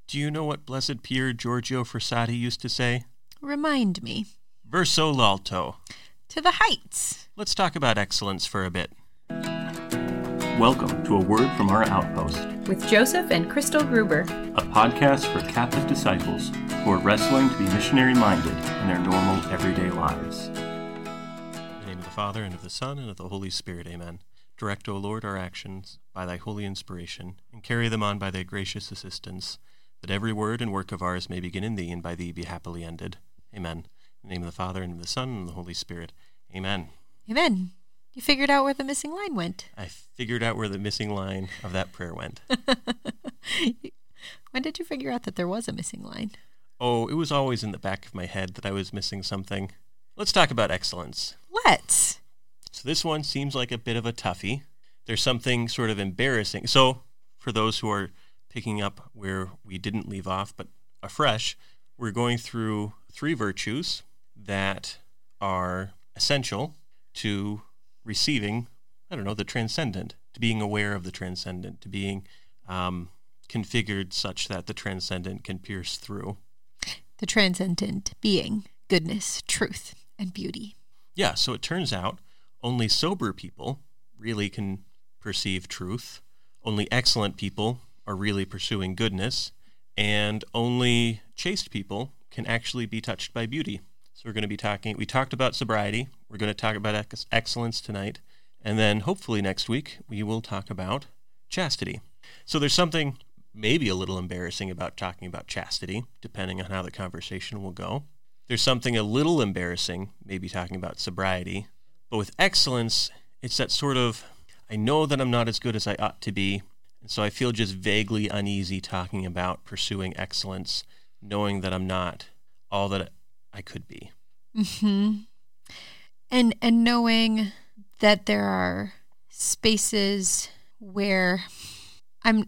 Do you know what Blessed Pier Giorgio Frassati used to say? Remind me. Verso l'alto. To the heights. Let's talk about excellence for a bit. Welcome to A Word from Our Outpost, with Joseph and Crystal Gruber, a podcast for Catholic disciples who are wrestling to be missionary-minded in their normal, everyday lives. In the name of the Father, and of the Son, and of the Holy Spirit, amen. Direct, O Lord, our actions by thy holy inspiration, and carry them on by thy gracious assistance, that every word and work of ours may begin in thee, and by thee be happily ended. Amen. In the name of the Father, and of the Son, and of the Holy Spirit, amen. Amen. You figured out where the missing line went. I figured out where the missing line of that prayer went. When did you figure out that there was a missing line? Oh, it was always in the back of my head that I was missing something. Let's talk about excellence. Let's. So this one seems like a bit of a toughie. There's something sort of embarrassing. So for those who are picking up where we didn't leave off, but afresh, we're going through 3 virtues that are essential to receiving, the transcendent, to being aware of the transcendent, to being configured such that the transcendent can pierce through. The transcendent being goodness, truth, and beauty. Yeah, so it turns out only sober people really can perceive truth. Only excellent people are really pursuing goodness. And only chaste people can actually be touched by beauty. So we're going to be we talked about sobriety. We're going to talk about excellence tonight. And then hopefully next week we will talk about chastity. So there's something maybe a little embarrassing about talking about chastity, depending on how the conversation will go. There's something a little embarrassing, maybe talking about sobriety. But with excellence, it's that sort of, I know that I'm not as good as I ought to be, and so I feel just vaguely uneasy talking about pursuing excellence, knowing that I'm not all that I could be. Mm-hmm. And knowing that there are spaces where I'm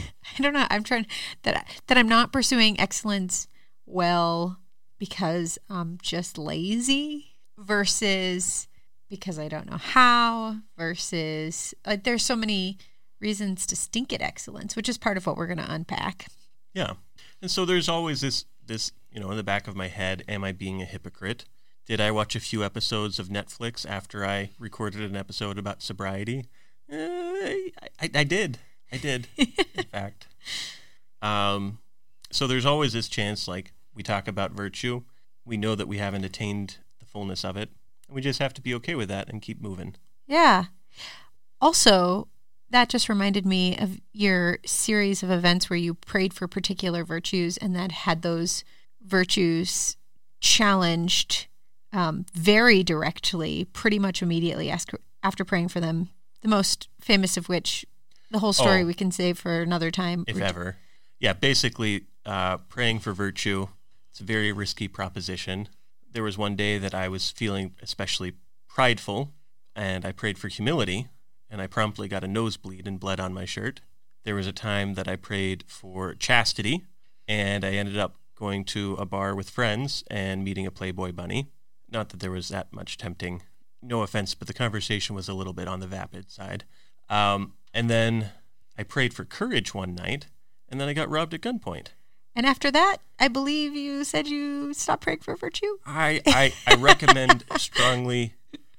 not pursuing excellence well because I'm just lazy versus because I don't know how versus there's so many reasons to stink at excellence, which is part of what we're going to unpack. Yeah. And so there's always this, in the back of my head, am I being a hypocrite? Did I watch a few episodes of Netflix after I recorded an episode about sobriety? I did, in fact. So there's always this chance, like we talk about virtue, we know that we haven't attained the fullness of it, and we just have to be okay with that and keep moving. Yeah. Also, that just reminded me of your series of events where you prayed for particular virtues and that had those virtues challenged very directly, pretty much immediately after praying for them, the most famous of which, the whole story we can save for another time. If ever. Yeah, basically, praying for virtue, it's a very risky proposition. There was one day that I was feeling especially prideful, and I prayed for humility, and I promptly got a nosebleed and bled on my shirt. There was a time that I prayed for chastity, and I ended up going to a bar with friends and meeting a Playboy bunny. Not that there was that much tempting, no offense, but the conversation was a little bit on the vapid side. And then I prayed for courage one night, and then I got robbed at gunpoint. And after that, I believe you said you stopped praying for virtue? I recommend strongly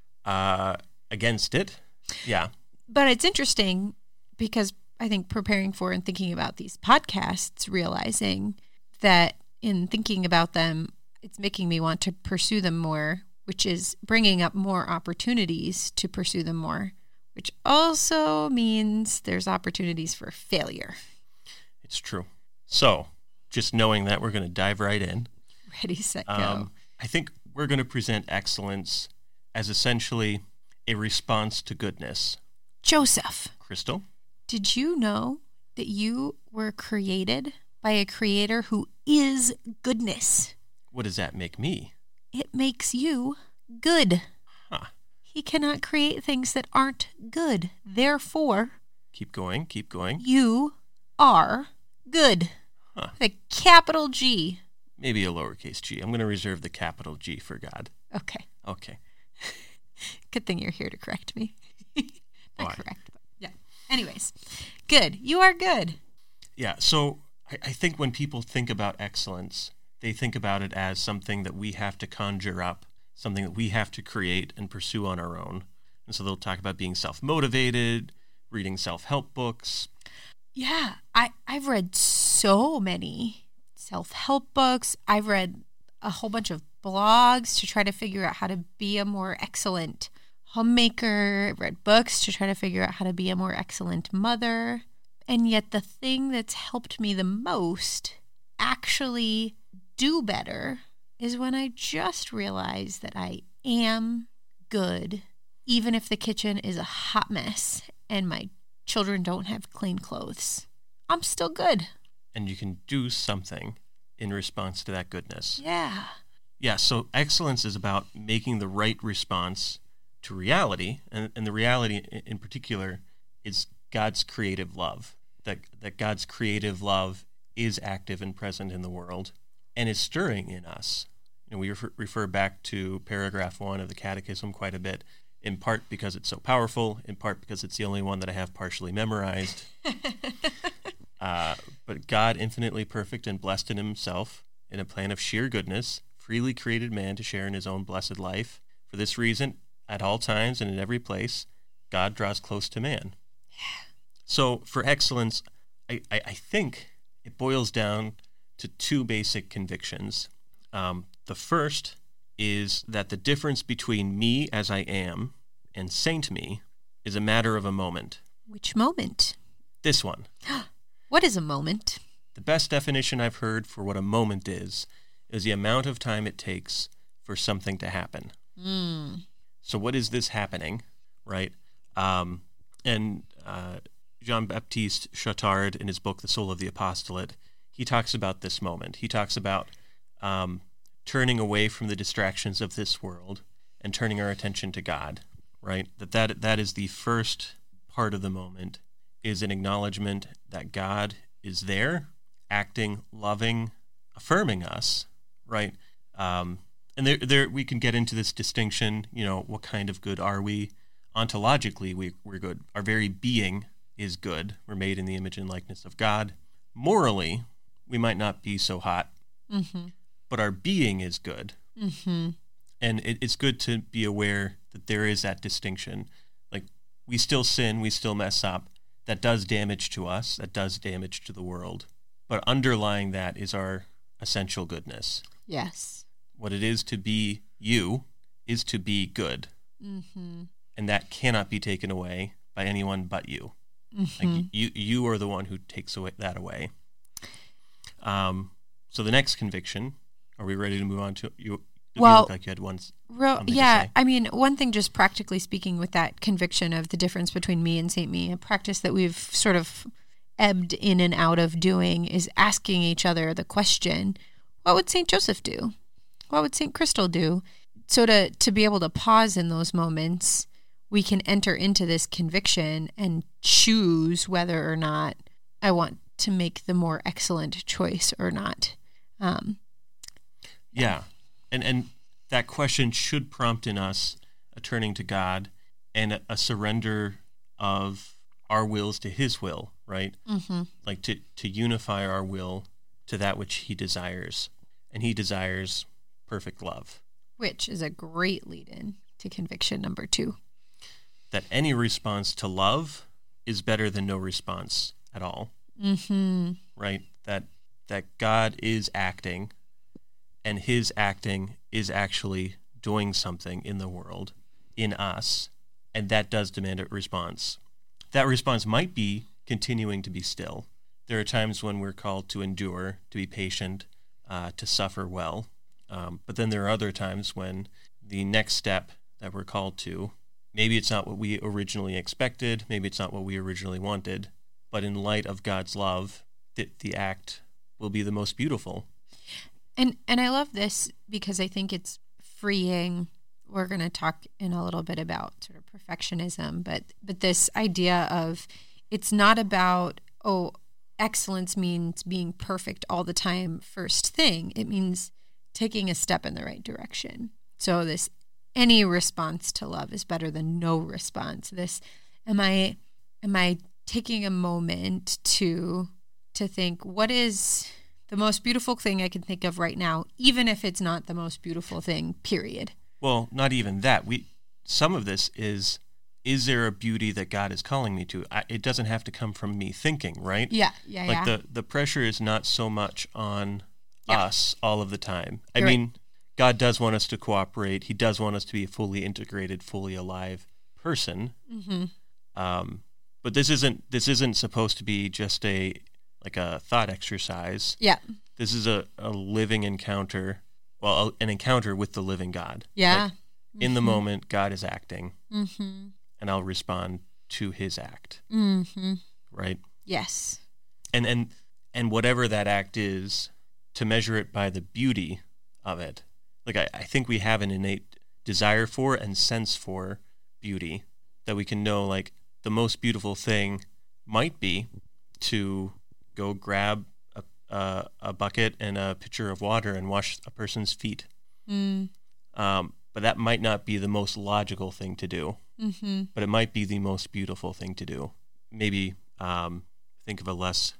against it. Yeah. But it's interesting because I think preparing for and thinking about these podcasts, realizing that in thinking about them, it's making me want to pursue them more, which is bringing up more opportunities to pursue them more, which also means there's opportunities for failure. It's true. So, just knowing that, we're going to dive right in. Ready, set, go. I think we're going to present excellence as essentially a response to goodness. Joseph. Crystal? Did you know that you were created by a creator who is goodness? What does that make me? It makes you good. Huh. He cannot create things that aren't good. Therefore, Keep going. You are good. Huh. The capital G. Maybe a lowercase g. I'm going to reserve the capital G for God. Okay. Good thing you're here to correct me. Not Why? correct, but yeah. Anyways, good. You are good. Yeah, so I think when people think about excellence, they think about it as something that we have to conjure up, something that we have to create and pursue on our own. And so they'll talk about being self-motivated, reading self-help books. Yeah, I've read so many self-help books. I've read a whole bunch of blogs to try to figure out how to be a more excellent homemaker. I've read books to try to figure out how to be a more excellent mother. And yet the thing that's helped me the most actually do better is when I just realize that I am good, even if the kitchen is a hot mess and my children don't have clean clothes. I'm still good. And you can do something in response to that goodness. Yeah. Yeah, so excellence is about making the right response to reality, and the reality in particular is God's creative love, that God's creative love is active and present in the world and is stirring in us. And we refer back to paragraph 1 of the Catechism quite a bit, in part because it's so powerful, in part because it's the only one that I have partially memorized. But God, infinitely perfect and blessed in himself, in a plan of sheer goodness, freely created man to share in his own blessed life. For this reason, at all times and in every place, God draws close to man. So for excellence, I think it boils down to two basic convictions. The first is that the difference between me as I am and saint me is a matter of a moment. Which moment? This one. What is a moment? The best definition I've heard for what a moment is the amount of time it takes for something to happen. So what is this happening, right? Jean-Baptiste Chautard, in his book, The Soul of the Apostolate, he talks about this moment. He talks about turning away from the distractions of this world and turning our attention to God, right? That is the first part of the moment, is an acknowledgement that God is there, acting, loving, affirming us, right? And there we can get into this distinction, what kind of good are we? Ontologically, we're good. Our very being is good. We're made in the image and likeness of God. Morally, we might not be so hot, but our being is good. And it's good to be aware that there is that distinction. Like, we still sin, we still mess up. That does damage to us, that does damage to the world. But underlying that is our essential goodness. Yes. What it is to be you is to be good. And that cannot be taken away by anyone but you. Like, you are the one who takes that away. So the next conviction, are we ready to move on to you? Well, you look like you had one. Yeah, I mean, one thing, just practically speaking, with that conviction of the difference between me and Saint Me, a practice that we've sort of ebbed in and out of doing is asking each other the question, what would Saint Joseph do? What would Saint Crystal do? So to be able to pause in those moments, we can enter into this conviction and choose whether or not I want to make the more excellent choice or not. Yeah. And that question should prompt in us a turning to God and a surrender of our wills to his will, right? Like to unify our will to that which he desires. And he desires perfect love. Which is a great lead-in to conviction number 2. That any response to love is better than no response at all. Right? That God is acting, and his acting is actually doing something in the world, in us, and that does demand a response. That response might be continuing to be still. There are times when we're called to endure, to be patient, to suffer well. But then there are other times when the next step that we're called to, maybe it's not what we originally expected, maybe it's not what we originally wanted, but in light of God's love, the act will be the most beautiful. And I love this because I think it's freeing. We're going to talk in a little bit about sort of perfectionism, but this idea of it's not about, excellence means being perfect all the time first thing. It means taking a step in the right direction. So this, any response to love is better than no response. This, am I taking a moment to to think, what is the most beautiful thing I can think of right now, even if it's not the most beautiful thing, period. Well, not even that. Some of this is there a beauty that God is calling me to? It doesn't have to come from me thinking, right? Yeah. Like the pressure is not so much on us all of the time. I You're mean, God does want us to cooperate. He does want us to be a fully integrated, fully alive person. Mm-hmm. But this isn't supposed to be just a thought exercise. Yeah. This is a living encounter. Well, an encounter with the living God. Yeah. Like, in the moment, God is acting, Mm-hmm. and I'll respond to His act. Mm-hmm. Right. Yes. And whatever that act is, to measure it by the beauty of it. Like I think we have an innate desire for and sense for beauty, that we can know, like, the most beautiful thing might be to go grab a bucket and a pitcher of water and wash a person's feet. But that might not be the most logical thing to do. Mm-hmm. But it might be the most beautiful thing to do. Maybe think of a less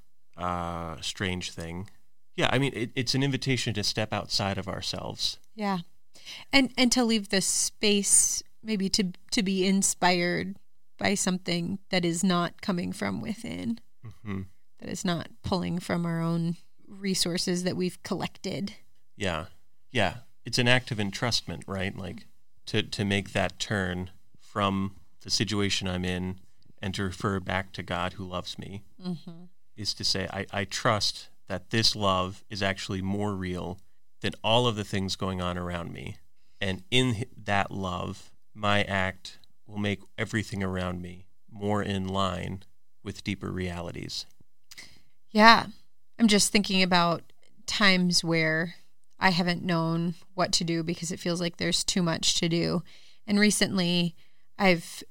strange thing. Yeah, I mean, it's an invitation to step outside of ourselves. Yeah. And to leave the space maybe to be inspired by something that is not coming from within, Mm-hmm. that is not pulling from our own resources that we've collected. Yeah. It's an act of entrustment, right? Like to make that turn from the situation I'm in and to refer back to God who loves me, Mm-hmm. is to say, I trust that this love is actually more real than all of the things going on around me. And in that love, my act will make everything around me more in line with deeper realities. Yeah. I'm just thinking about times where I haven't known what to do because it feels like there's too much to do. And recently I've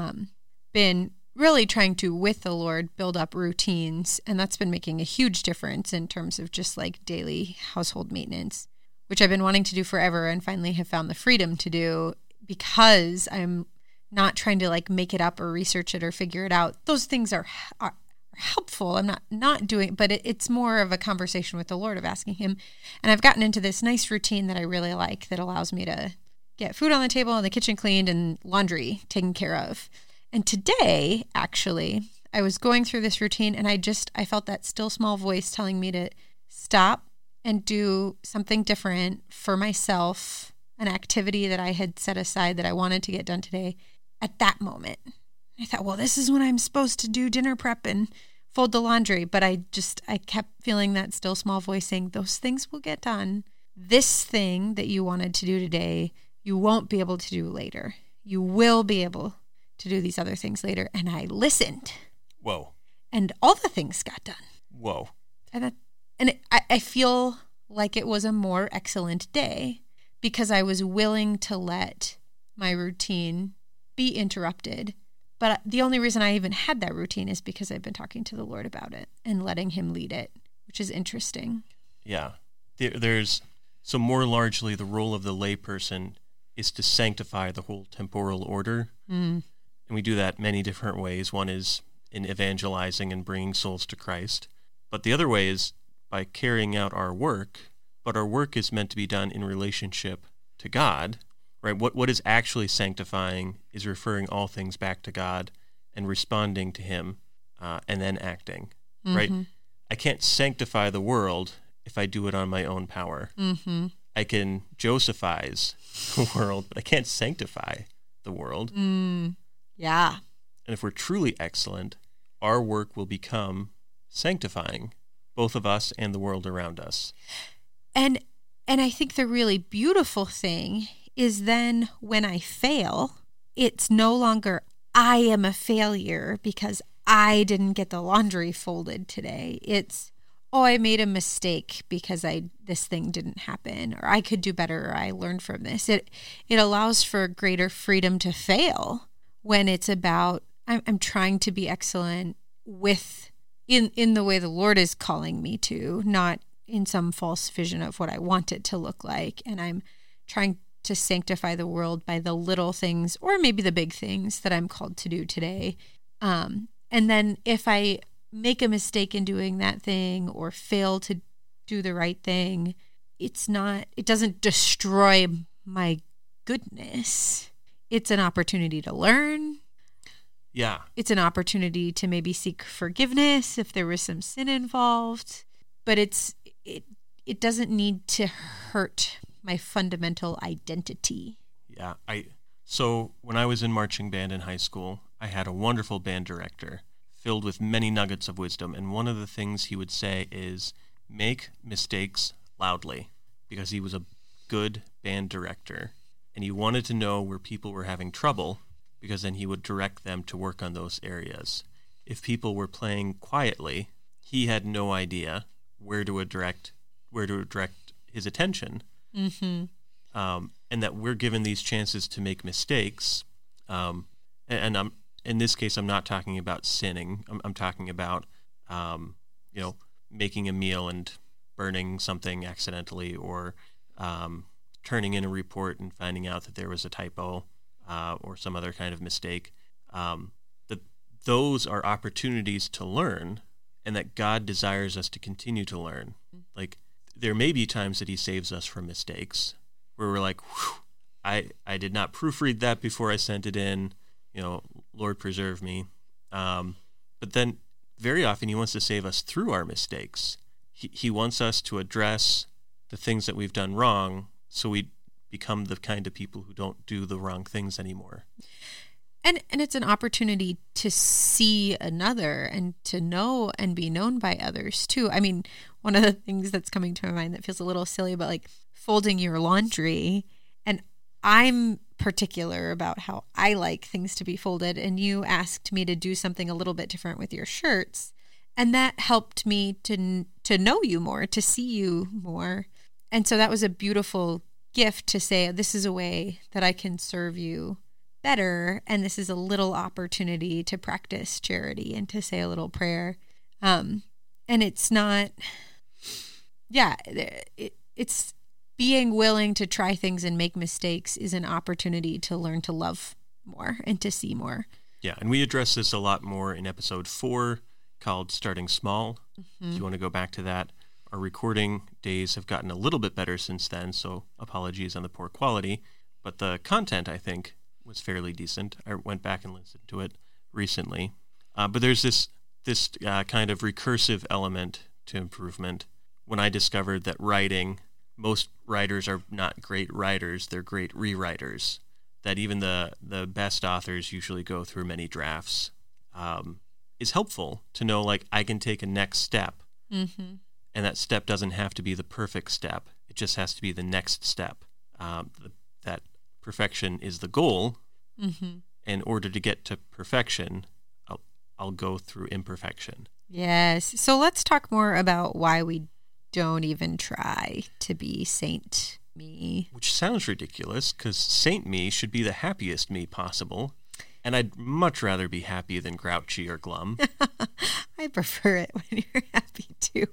been really trying to, with the Lord, build up routines. And that's been making a huge difference in terms of just like daily household maintenance, which I've been wanting to do forever and finally have found the freedom to do because I'm not trying to like make it up or research it or figure it out. Those things are helpful. I'm not doing, but it's more of a conversation with the Lord of asking Him. And I've gotten into this nice routine that I really like that allows me to get food on the table and the kitchen cleaned and laundry taken care of. And today, actually, I was going through this routine and I felt that still small voice telling me to stop and do something different for myself, an activity that I had set aside that I wanted to get done today at that moment. I thought, well, this is when I'm supposed to do dinner prep and fold the laundry. But I kept feeling that still small voice saying, those things will get done. This thing that you wanted to do today, you won't be able to do later. You will be able to do these other things later. And I listened. Whoa. And all the things got done. Whoa. I feel like it was a more excellent day because I was willing to let my routine be interrupted. But the only reason I even had that routine is because I've been talking to the Lord about it and letting Him lead it, which is interesting. Yeah. So more largely the role of the layperson is to sanctify the whole temporal order. Mm. And we do that many different ways. One is in evangelizing and bringing souls to Christ. But the other way is by carrying out our work. But our work is meant to be done in relationship to God. Right? What is actually sanctifying is referring all things back to God and responding to Him and then acting. Mm-hmm. Right? I can't sanctify the world if I do it on my own power. Mm-hmm. I can Josephize the world, but I can't sanctify the world. Yeah. And if we're truly excellent, our work will become sanctifying, both of us and the world around us. And I think the really beautiful thing is then when I fail, it's no longer I am a failure because I didn't get the laundry folded today. It's, I made a mistake because this thing didn't happen, or I could do better, or I learned from this. It allows for greater freedom to fail when it's about I'm trying to be excellent in the way the Lord is calling me to, not in some false vision of what I want it to look like. And I'm trying to sanctify the world by the little things or maybe the big things that I'm called to do today. And then if I make a mistake in doing that thing or fail to do the right thing, it doesn't destroy my goodness. It's an opportunity to learn. Yeah. It's an opportunity to maybe seek forgiveness if there was some sin involved, but it doesn't need to hurt my fundamental identity. Yeah. So when I was in marching band in high school, I had a wonderful band director filled with many nuggets of wisdom. And one of the things he would say is make mistakes loudly, because he was a good band director and he wanted to know where people were having trouble, because then he would direct them to work on those areas. If people were playing quietly, he had no idea where to direct his attention. Mm-hmm. And that we're given these chances to make mistakes. And I'm, in this case, I'm not talking about sinning. I'm talking about, making a meal and burning something accidentally, or turning in a report and finding out that there was a typo or some other kind of mistake. That those are opportunities to learn, and that God desires us to continue to learn. Like, there may be times that he saves us from mistakes where we're like, I did not proofread that before I sent it in, Lord preserve me. But then very often he wants to save us through our mistakes. He wants us to address the things that we've done wrong, so we become the kind of people who don't do the wrong things anymore. And it's an opportunity to see another and to know and be known by others too. I mean, one of the things that's coming to my mind that feels a little silly, but like folding your laundry, and I'm particular about how I like things to be folded, and you asked me to do something a little bit different with your shirts, and that helped me to know you more, to see you more. And so that was a beautiful gift to say, this is a way that I can serve you better, and this is a little opportunity to practice charity and to say a little prayer. And it's not, it's being willing to try things and make mistakes is an opportunity to learn to love more and to see more. Yeah, and we address this a lot more in episode 4 called Starting Small. Mm-hmm. If you want to go back to that. Our recording days have gotten a little bit better since then, so apologies on the poor quality. But the content, I think, was fairly decent. I went back and listened to it recently. But there's this kind of recursive element to improvement. When I discovered that most writers are not great writers, they're great rewriters. That even the best authors usually go through many drafts. Is helpful to know, like, I can take a next step. Mm-hmm. And that step doesn't have to be the perfect step. It just has to be the next step. That perfection is the goal. Mm-hmm. In order to get to perfection, I'll go through imperfection. Yes. So let's talk more about why we don't even try to be Saint Me. Which sounds ridiculous, because Saint Me should be the happiest me possible. And I'd much rather be happy than grouchy or glum. I prefer it when you're happy too.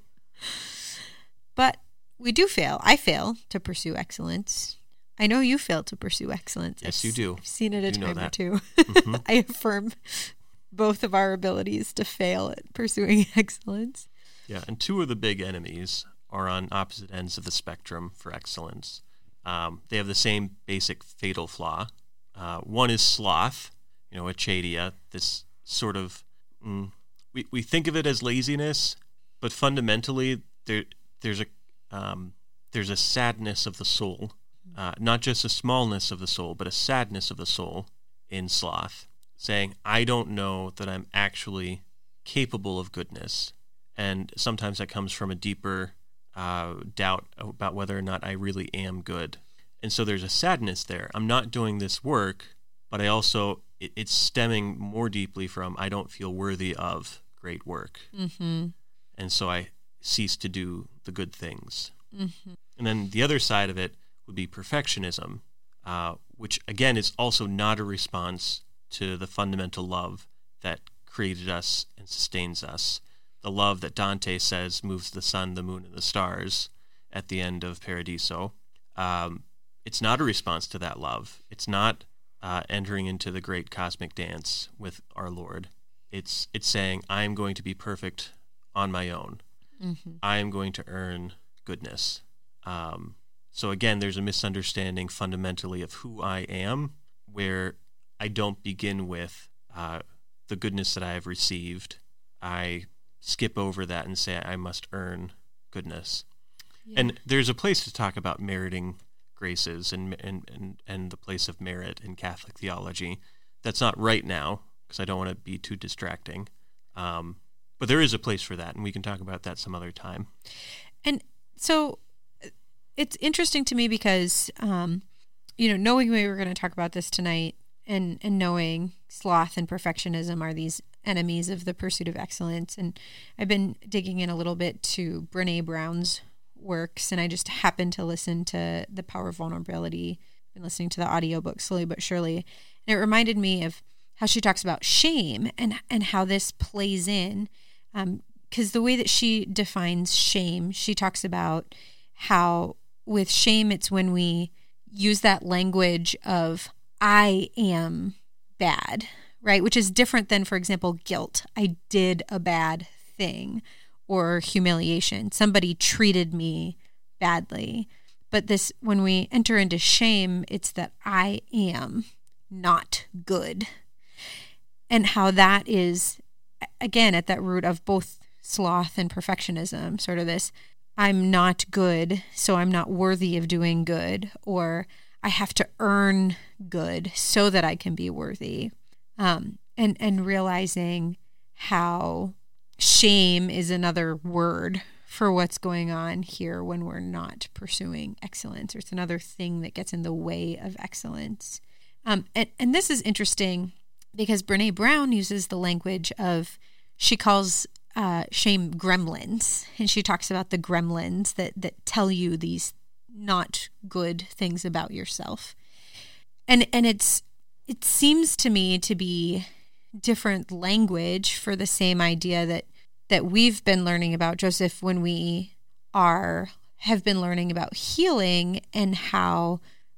But we do fail. I fail to pursue excellence. I know you fail to pursue excellence. Yes, you do. I've seen it a time or two. Mm-hmm. I affirm both of our abilities to fail at pursuing excellence. Yeah, and 2 of the big enemies are on opposite ends of the spectrum for excellence. They have the same basic fatal flaw. One is sloth, achadia, this sort of, we think of it as laziness, but fundamentally there's a sadness of the soul, not just a smallness of the soul, but a sadness of the soul in sloth, saying, I don't know that I'm actually capable of goodness. And sometimes that comes from a deeper doubt about whether or not I really am good. And so there's a sadness there. I'm not doing this work, but I also, it's stemming more deeply from I don't feel worthy of great work. Mm-hmm. And so I cease to do the good things. Mm-hmm. And then the other side of it would be perfectionism, which again is also not a response to the fundamental love that created us and sustains us. The love that Dante says moves the sun, the moon, and the stars at the end of Paradiso. It's not a response to that love. It's not entering into the great cosmic dance with our Lord. It's saying, I'm going to be perfect on my own. I am going to earn goodness. So again, there's a misunderstanding fundamentally of who I am, where I don't begin with the goodness that I have received. I skip over that and say I must earn goodness. Yeah. And there's a place to talk about meriting graces and the place of merit in Catholic theology. That's not right now, because I don't want to be too distracting. But there is a place for that, and we can talk about that some other time. And so it's interesting to me because, knowing we were going to talk about this tonight and knowing sloth and perfectionism are these enemies of the pursuit of excellence. And I've been digging in a little bit to Brené Brown's works, and I just happened to listen to The Power of Vulnerability. I've been listening to the audiobook slowly but surely. And it reminded me of how she talks about shame and how this plays in. Because the way that she defines shame, she talks about how with shame, it's when we use that language of, I am bad, right? Which is different than, for example, guilt. I did a bad thing. Or humiliation. Somebody treated me badly. But this, when we enter into shame, it's that I am not good. And how that is, again, at that root of both sloth and perfectionism, sort of this, I'm not good, so I'm not worthy of doing good, or I have to earn good so that I can be worthy. And realizing how shame is another word for what's going on here when we're not pursuing excellence, or it's another thing that gets in the way of excellence. And this is interesting because Brené Brown uses the language of, she calls shame gremlins, and she talks about the gremlins that tell you these not good things about yourself. And it seems to me to be different language for the same idea that we've been learning about, Joseph, when we have been learning about healing and how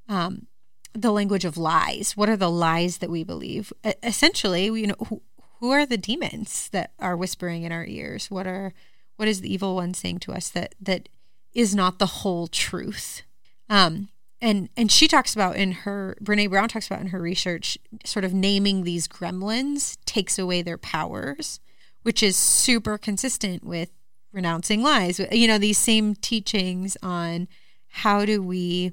the language of lies. What are the lies that we believe? Essentially, who are the demons that are whispering in our ears? What is the evil one saying to us that is not the whole truth? And she talks about Brené Brown talks about in her research, sort of naming these gremlins takes away their powers, which is super consistent with renouncing lies. These same teachings on how do we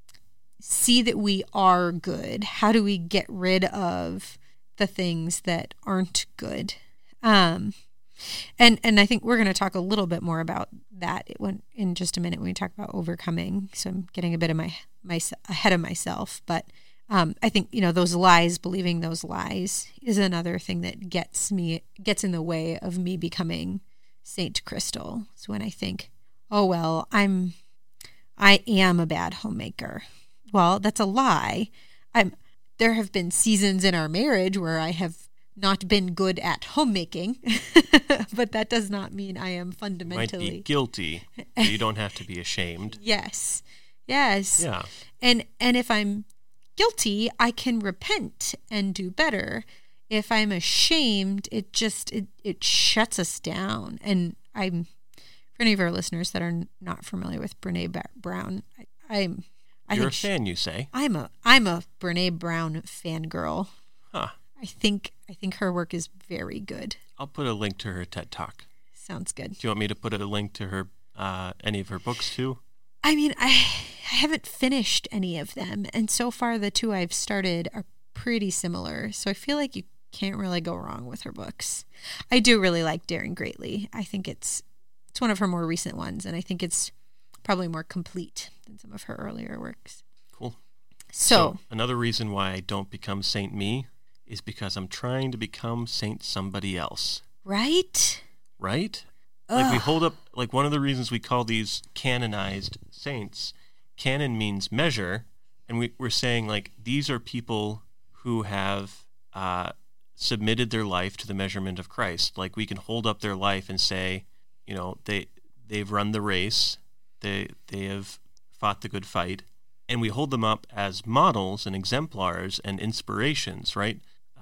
see that we are good? How do we get rid of the things that aren't good? And I think we're going to talk a little bit more about that in just a minute when we talk about overcoming. So I'm getting a bit of ahead of myself, but I think those lies, believing those lies, is another thing that gets in the way of me becoming Saint Crystal. So when I think, oh well, I am a bad homemaker. Well, that's a lie. There have been seasons in our marriage where I have not been good at homemaking, but that does not mean I am fundamentally... You might be guilty, but you don't have to be ashamed. Yes. Yeah. And if I'm guilty, I can repent and do better. If I'm ashamed, it shuts us down. And for any of our listeners that are not familiar with Brené Brown, You're a fan, you say? I'm a Brené Brown fangirl. Huh. I think her work is very good. I'll put a link to her TED Talk. Sounds good. Do you want me to put a link to her any of her books too? I mean, I haven't finished any of them, and so far the two I've started are pretty similar. So I feel like you can't really go wrong with her books. I do really like Daring Greatly. I think it's one of her more recent ones, and I think it's probably more complete than some of her earlier works. Cool. So another reason why I don't become Saint Me is because I'm trying to become Saint somebody else. Right? Like we hold up, like one of the reasons we call these canonized saints, canon means measure, and we're saying like these are people who have submitted their life to the measurement of Christ. Like we can hold up their life and say, they've run the race, they have fought the good fight, and we hold them up as models and exemplars and inspirations, right?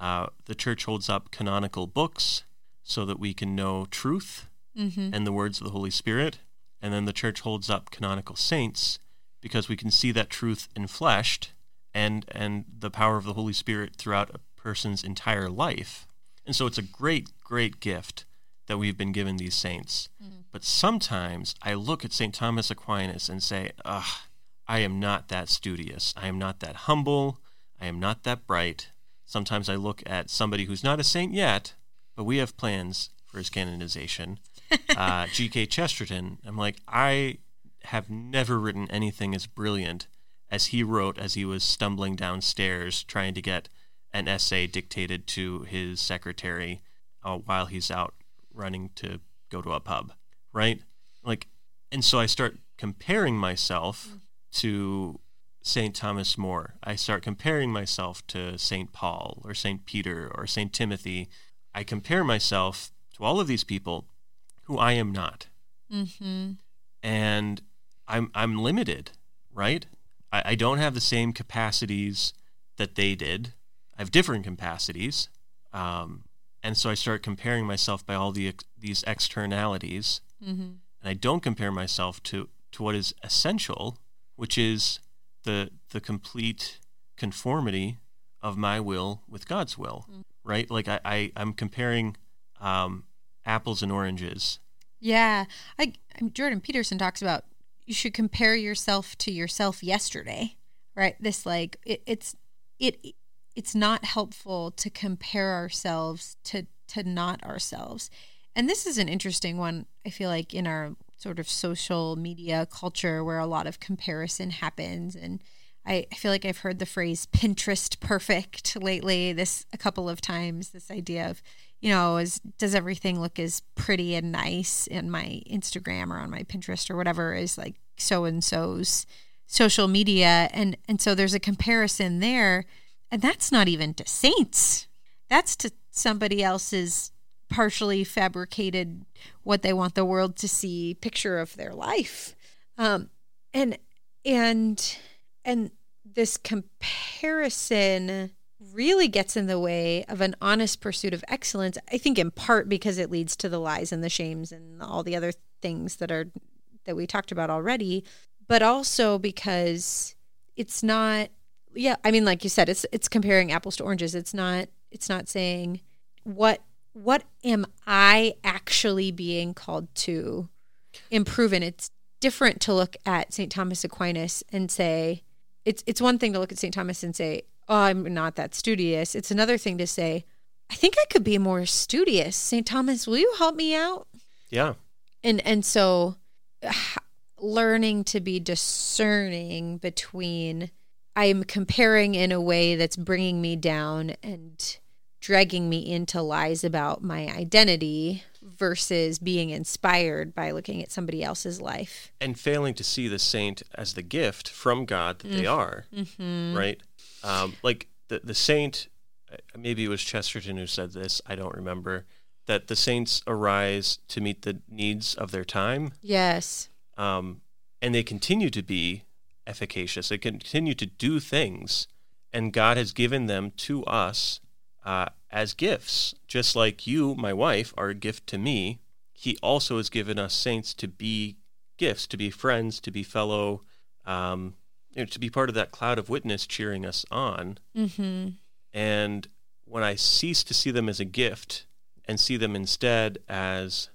The church holds up canonical books so that we can know truth and the words of the Holy Spirit. And then the church holds up canonical saints because we can see that truth enfleshed and the power of the Holy Spirit throughout a person's entire life. And so it's a great, great gift that we've been given these saints. But sometimes I look at St. Thomas Aquinas and say, I am not that studious. I am not that humble. I am not that bright. Sometimes I look at somebody who's not a saint yet, but we have plans for his canonization. G.K. Chesterton. I'm like, I have never written anything as brilliant as he wrote as he was stumbling downstairs trying to get an essay dictated to his secretary while he's out running to go to a pub, right? Like, and so I start comparing myself to St. Thomas More. I start comparing myself to St. Paul or St. Peter or St. Timothy. I compare myself to all of these people who I am not. And I'm limited, right? I don't have the same capacities that they did. I have different capacities. And so I start comparing myself by all these externalities. And I don't compare myself to what is essential, which is the complete conformity of my will with God's will, right? Like I'm comparing apples and oranges. Yeah. Jordan Peterson talks about you should compare yourself to yourself yesterday, right? This like it's not helpful to compare ourselves to not ourselves. And this is an interesting one, I feel like, in our sort of social media culture where a lot of comparison happens. And I feel like I've heard the phrase Pinterest perfect lately a couple of times, this idea of, does everything look as pretty and nice in my Instagram or on my Pinterest or whatever is like so-and-so's social media. And so there's a comparison there. And that's not even to saints. That's to somebody else's partially fabricated, what they want the world to see picture of their life. And this comparison really gets in the way of an honest pursuit of excellence, I think in part because it leads to the lies and the shames and all the other things that we talked about already, but also because it's not, like you said, it's comparing apples to oranges. It's not saying what am I actually being called to improve in. It's different to look at St. Thomas Aquinas and say, it's one thing to look at St. Thomas and say, oh, I'm not that studious. It's another thing to say, I think I could be more studious. St. Thomas, will you help me out? Yeah. And so learning to be discerning between I'm comparing in a way that's bringing me down and dragging me into lies about my identity versus being inspired by looking at somebody else's life. And failing to see the saint as the gift from God that they are, right? Like the saint, maybe it was Chesterton who said this, I don't remember, that the saints arise to meet the needs of their time. Yes. And they continue to be efficacious. They continue to do things, and God has given them to us as gifts. Just like you, my wife, are a gift to me, he also has given us saints to be gifts, to be friends, to be fellow, to be part of that cloud of witness cheering us on. And when I cease to see them as a gift and see them instead as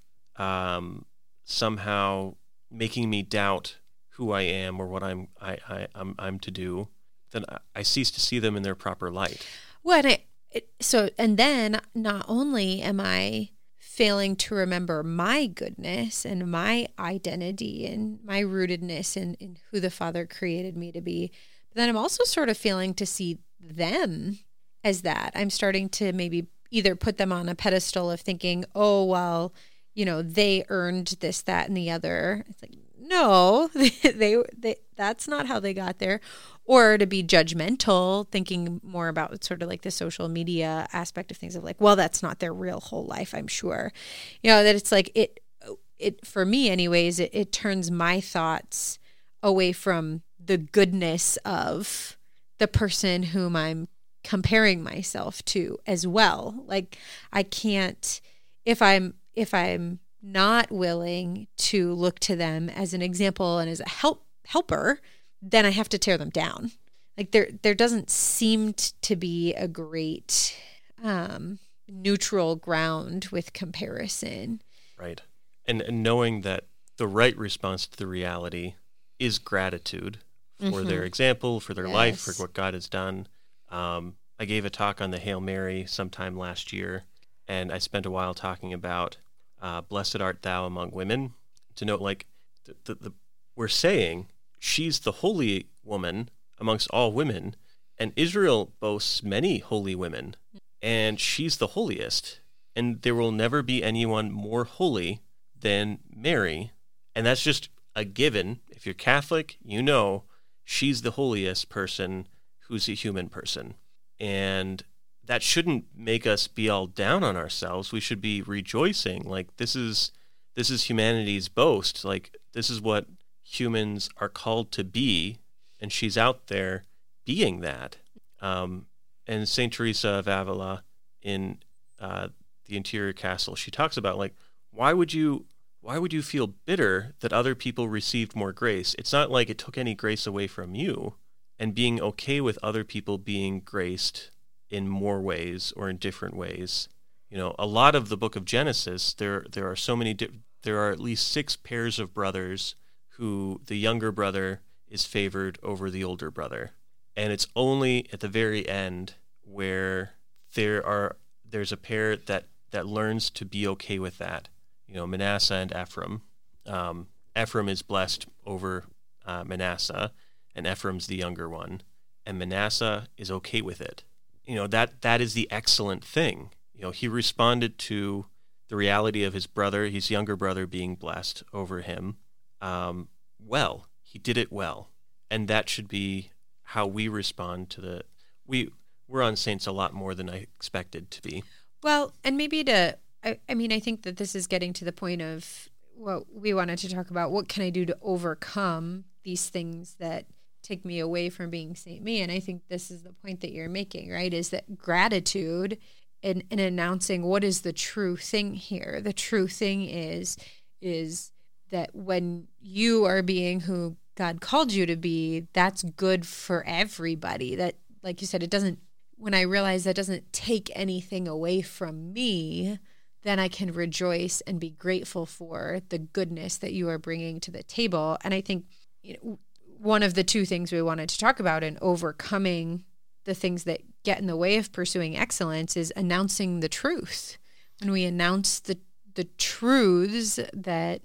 somehow making me doubt who I am or what I'm to do, then I cease to see them in their proper light. And then not only am I failing to remember my goodness and my identity and my rootedness in who the Father created me to be, but then I'm also sort of failing to see them as that. I'm starting to maybe either put them on a pedestal of thinking, oh, well, they earned this, that, and the other. It's like, no, they that's not how they got there. Or to be judgmental, thinking more about sort of like the social media aspect of things of like, well, that's not their real whole life, I'm sure. That it's like it for me anyways, it turns my thoughts away from the goodness of the person whom I'm comparing myself to as well. Like I can't, if I'm not willing to look to them as an example and as a helper, then I have to tear them down. Like there doesn't seem to be a great neutral ground with comparison. Right. And knowing that the right response to the reality is gratitude for their example, for their life, for what God has done. I gave a talk on the Hail Mary sometime last year, and I spent a while talking about blessed art thou among women, to note like we're saying she's the holy woman amongst all women, and Israel boasts many holy women, and she's the holiest, and there will never be anyone more holy than Mary, and that's just a given. If you're Catholic, you know she's the holiest person who's a human person, and that shouldn't make us be all down on ourselves. We should be rejoicing, like this is humanity's boast, like this is what humans are called to be, and she's out there being that. And Saint Teresa of Avila in the Interior Castle, she talks about like, why would you feel bitter that other people received more grace? It's not like it took any grace away from you, and being okay with other people being graced in more ways or in different ways. You know, a lot of the book of Genesis, there are so many, there are at least 6 pairs of brothers who the younger brother is favored over the older brother. And it's only at the very end where there's a pair that learns to be okay with that. You know, Manasseh and Ephraim. Ephraim is blessed over Manasseh, and Ephraim's the younger one. And Manasseh is okay with it. You know, that is the excellent thing. You know, he responded to the reality of his younger brother being blessed over him. Well, he did it well. And that should be how we respond to we're on saints a lot more than I expected to be. Well, and maybe I think that this is getting to the point of what we wanted to talk about. What can I do to overcome these things that take me away from being Saint Me? And I think this is the point that you're making, right? Is that gratitude in announcing what is the true thing here. The true thing is that when you are being who God called you to be, that's good for everybody. That, like you said, when I realize that doesn't take anything away from me, then I can rejoice and be grateful for the goodness that you are bringing to the table. And I think, you know, one of the 2 things we wanted to talk about in overcoming the things that get in the way of pursuing excellence is announcing the truth. When we announce the truths that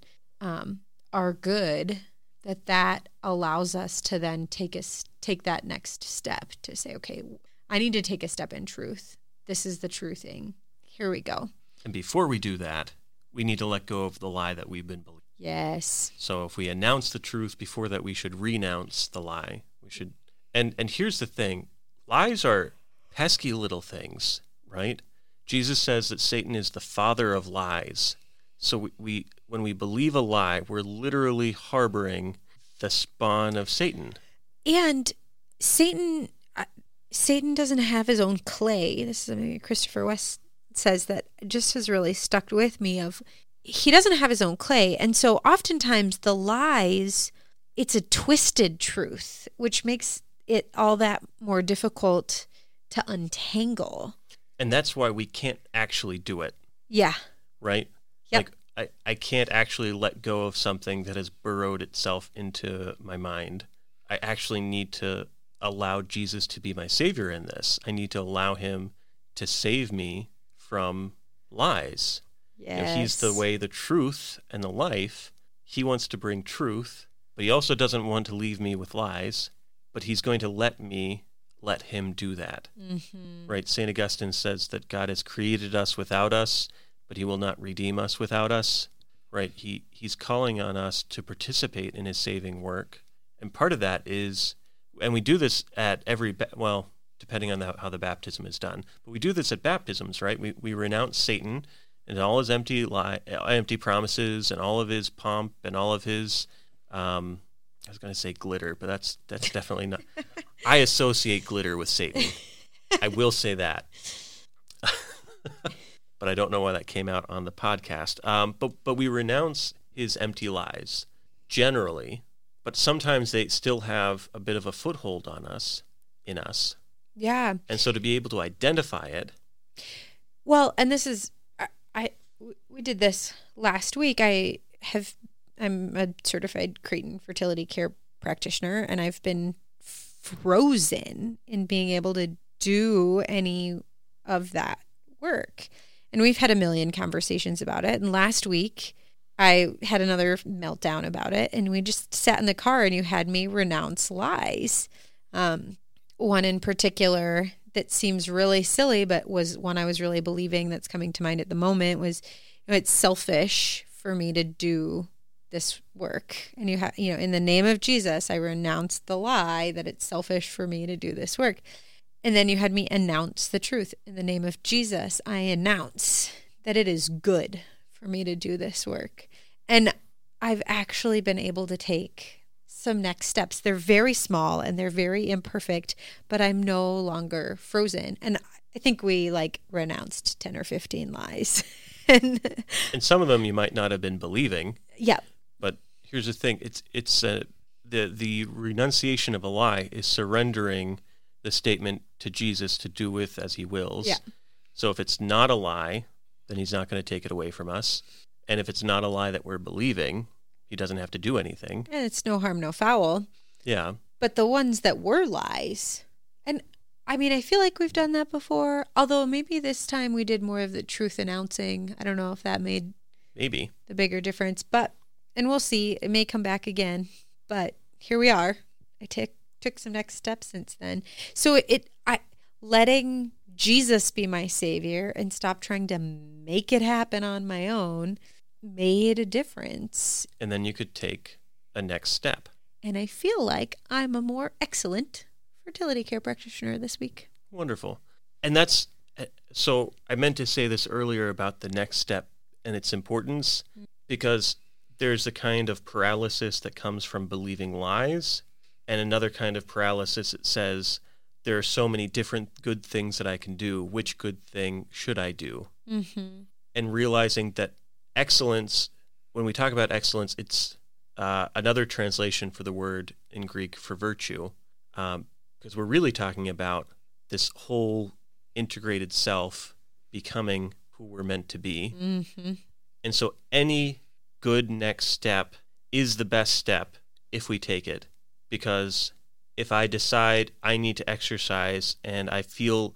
are good, that allows us to then take that next step to say, okay, I need to take a step in truth. This is the true thing. Here we go. And before we do that, we need to let go of the lie that we've been believing. Yes. So if we announce the truth before that, we should renounce the lie. We should, and here's the thing: lies are pesky little things, right? Jesus says that Satan is the father of lies. So when we believe a lie, we're literally harboring the spawn of Satan. And Satan doesn't have his own clay. This is something Christopher West says that just has really stuck with me. Of he doesn't have his own clay, and so oftentimes the lies, it's a twisted truth, which makes it all that more difficult to untangle. And that's why we can't actually do it. Yeah. Right? Yep. Like I can't actually let go of something that has burrowed itself into my mind. I actually need to allow Jesus to be my savior in this. I need to allow him to save me from lies. Yes. You know, he's the way, the truth, and the life. He wants to bring truth, but he also doesn't want to leave me with lies, but he's going to let him do that. Mm-hmm. Right? St. Augustine says that God has created us without us, but he will not redeem us without us. Right? He's calling on us to participate in his saving work. And part of that is, and we do this at depending on how the baptism is done, but we do this at baptisms, right? We renounce Satan and all his empty promises and all of his pomp and all of his, I was going to say glitter, but that's definitely not. I associate glitter with Satan. I will say that. But I don't know why that came out on the podcast. But we renounce his empty lies generally, but sometimes they still have a bit of a foothold on us, in us. Yeah. And so to be able to identify it. Well, and this is, we did this last week. I'm a certified Creighton fertility care practitioner, and I've been frozen in being able to do any of that work. And we've had a million conversations about it. And last week I had another meltdown about it, and we just sat in the car and you had me renounce lies. One in particular that seems really silly, but was one I was really believing that's coming to mind at the moment was, it's selfish for me to do this work. And in the name of Jesus, I renounce the lie that it's selfish for me to do this work. And then you had me announce the truth. In the name of Jesus, I announce that it is good for me to do this work. And I've actually been able to take some next steps. They're very small and they're very imperfect, but I'm no longer frozen. And I think we renounced 10 or 15 lies. And some of them you might not have been believing. Yeah. But here's the thing. It's the renunciation of a lie is surrendering the statement to Jesus to do with as he wills. Yeah. So if it's not a lie, then he's not going to take it away from us. And if it's not a lie that we're believing, he doesn't have to do anything. And it's no harm, no foul. Yeah. But the ones that were lies, and I mean, I feel like we've done that before, although maybe this time we did more of the truth announcing. I don't know if that made maybe the bigger difference, and we'll see. It may come back again, but here we are. I took some next steps since then. So letting Jesus be my savior and stop trying to make it happen on my own made a difference. And then you could take a next step. And I feel like I'm a more excellent fertility care practitioner this week. Wonderful. And that's, so I meant to say this earlier about the next step and its importance, because there's a kind of paralysis that comes from believing lies, and another kind of paralysis that says, there are so many different good things that I can do. Which good thing should I do? Mm-hmm. And realizing that excellence, when we talk about excellence, it's another translation for the word in Greek for virtue, because we're really talking about this whole integrated self becoming who we're meant to be. Mm-hmm. And so any good next step is the best step if we take it, because if I decide I need to exercise and I feel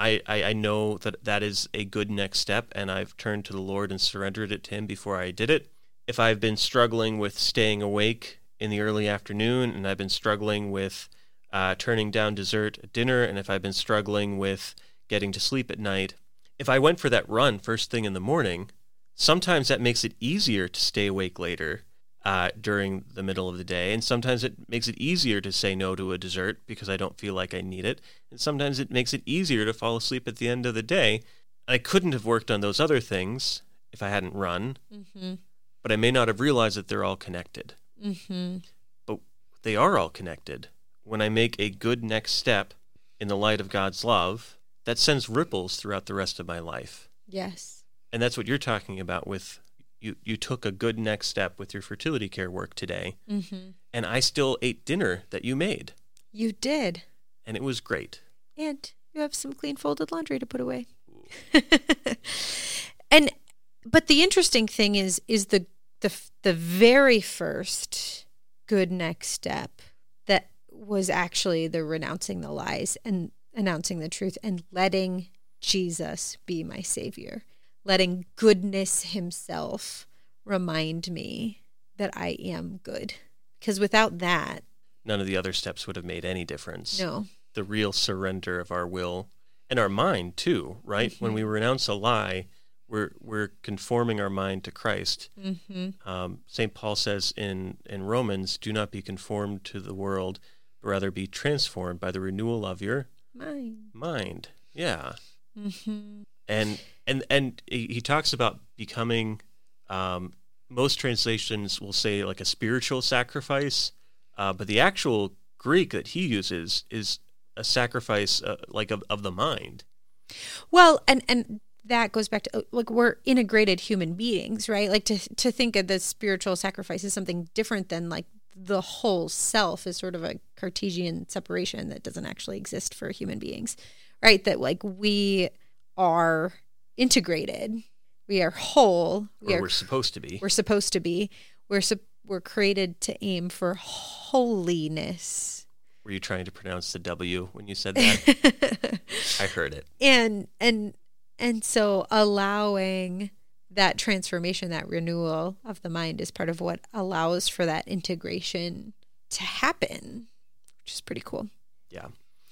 I know that is a good next step, and I've turned to the Lord and surrendered it to him before I did it. If I've been struggling with staying awake in the early afternoon, and I've been struggling with turning down dessert at dinner, and if I've been struggling with getting to sleep at night, if I went for that run first thing in the morning, sometimes that makes it easier to stay awake later during the middle of the day, and sometimes it makes it easier to say no to a dessert because I don't feel like I need it, and sometimes it makes it easier to fall asleep at the end of the day. I couldn't have worked on those other things if I hadn't run, Mm-hmm. but I may not have realized that they're all connected. Mm-hmm. But they are all connected. When I make a good next step in the light of God's love, that sends ripples throughout the rest of my life. Yes. And that's what you're talking about with you took a good next step with your fertility care work today. Mm-hmm. And I still ate dinner that you made. You did. And it was great. And you have some clean folded laundry to put away. But the interesting thing is the very first good next step that was actually the renouncing the lies and announcing the truth and letting Jesus be my savior, letting goodness himself remind me that I am good. Because without that, none of the other steps would have made any difference. No. The real surrender of our will and our mind too, right? Mm-hmm. When we renounce a lie, we're conforming our mind to Christ. Mm-hmm. St. Paul says in Romans, do not be conformed to the world, but rather be transformed by the renewal of your mind. Yeah. Mm-hmm. And he talks about becoming, most translations will say like a spiritual sacrifice, but the actual Greek that he uses is a sacrifice like of the mind. Well, and that goes back to, like, we're integrated human beings, right? Like to think of the spiritual sacrifice as something different than like the whole self is sort of a Cartesian separation that doesn't actually exist for human beings, right? That like we are integrated, we are whole, we're supposed to be. We're supposed to be. We're created to aim for holiness. Were you trying to pronounce the W when you said that? I heard it. And so allowing that transformation, that renewal of the mind is part of what allows for that integration to happen, which is pretty cool. Yeah.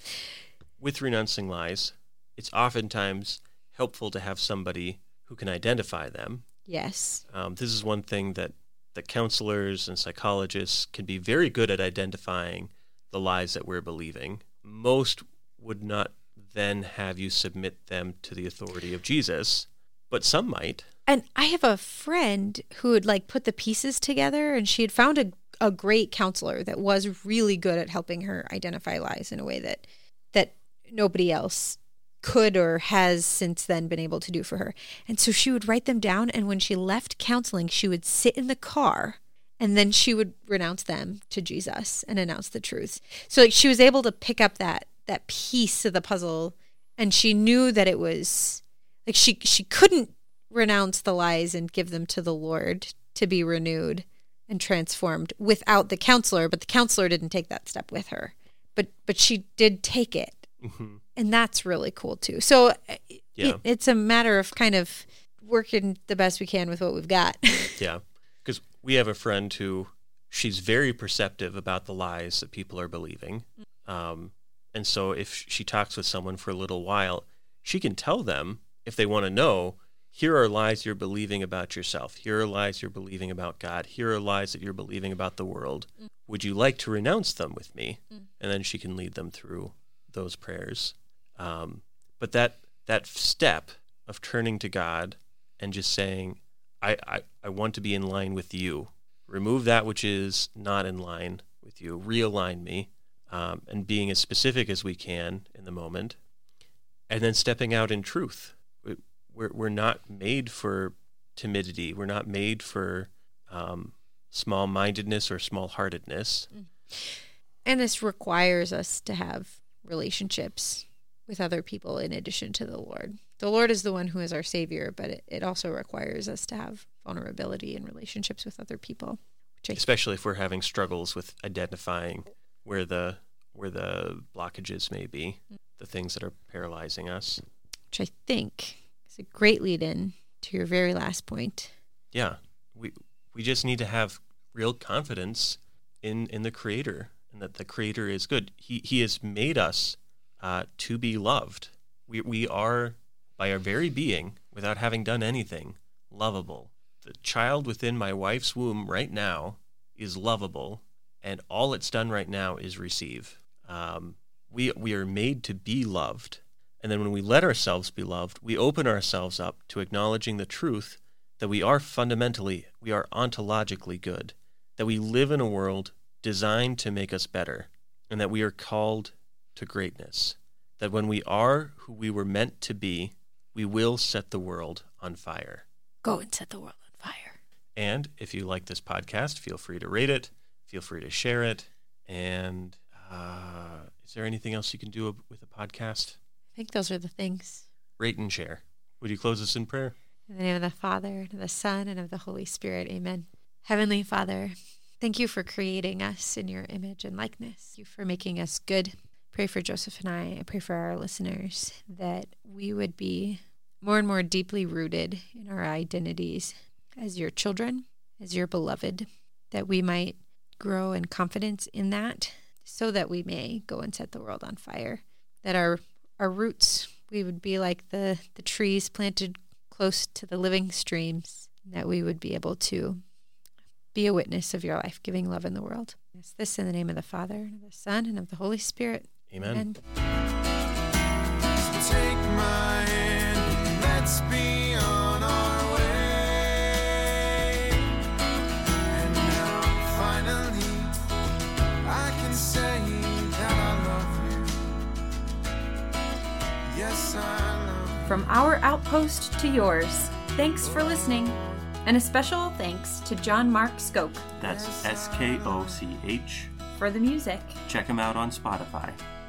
With renouncing lies, it's oftentimes helpful to have somebody who can identify them. Yes. This is one thing that counselors and psychologists can be very good at, identifying the lies that we're believing. Most would not then have you submit them to the authority of Jesus, but some might. And I have a friend who would like put the pieces together, and she had found a great counselor that was really good at helping her identify lies in a way that nobody else could or has since then been able to do for her. And so she would write them down, and when she left counseling, she would sit in the car, and then she would renounce them to Jesus and announce the truth. So like she was able to pick up that piece of the puzzle, and she knew that it was like she couldn't renounce the lies and give them to the Lord to be renewed and transformed without the counselor, but the counselor didn't take that step with her. But she did take it. Mm-hmm. And that's really cool too. So it's a matter of kind of working the best we can with what we've got. Yeah. Because we have a friend who, she's very perceptive about the lies that people are believing. And so if she talks with someone for a little while, she can tell them, if they want to know, here are lies you're believing about yourself. Here are lies you're believing about God. Here are lies that you're believing about the world. Would you like to renounce them with me? And then she can lead them through those prayers. But that step of turning to God and just saying, I want to be in line with you. Remove that which is not in line with you. Realign me. And being as specific as we can in the moment. And then stepping out in truth. We're not made for timidity. We're not made for small-mindedness or small-heartedness. And this requires us to have relationships with other people in addition to the Lord. The Lord is the one who is our Savior, but it also requires us to have vulnerability in relationships with other people. Especially if we're having struggles with identifying where the blockages may be, the things that are paralyzing us. Which I think is a great lead-in to your very last point. Yeah, we just need to have real confidence in the Creator, and that the Creator is good. He has made us to be loved. We are, by our very being, without having done anything, lovable. The child within my wife's womb right now is lovable, and all it's done right now is receive. We are made to be loved. And then when we let ourselves be loved, we open ourselves up to acknowledging the truth that we are ontologically good, that we live in a world designed to make us better, and that we are called to greatness, that when we are who we were meant to be, we will set the world on fire. Go and set the world on fire. And if you like this podcast, feel free to rate it, feel free to share it, and is there anything else you can do with a podcast? I think those are the things. Rate and share. Would you close us in prayer? In the name of the Father, and of the Son, and of the Holy Spirit. Amen. Heavenly Father, thank you for creating us in your image and likeness. Thank you for making us good. Pray for Joseph and I pray for our listeners that we would be more and more deeply rooted in our identities as your children, as your beloved, that we might grow in confidence in that, so that we may go and set the world on fire. That our roots, we would be like the trees planted close to the living streams, that we would be able to be a witness of your life, giving love in the world. Yes, this in the name of the Father, and of the Son, and of the Holy Spirit. Amen. So take my hand and let's be on our way. And now finally I can say that I love you. Yes, I know. From our outpost to yours, thanks for listening. And a special thanks to John Mark Skoch That's SKOCH. for the music. Check him out on Spotify.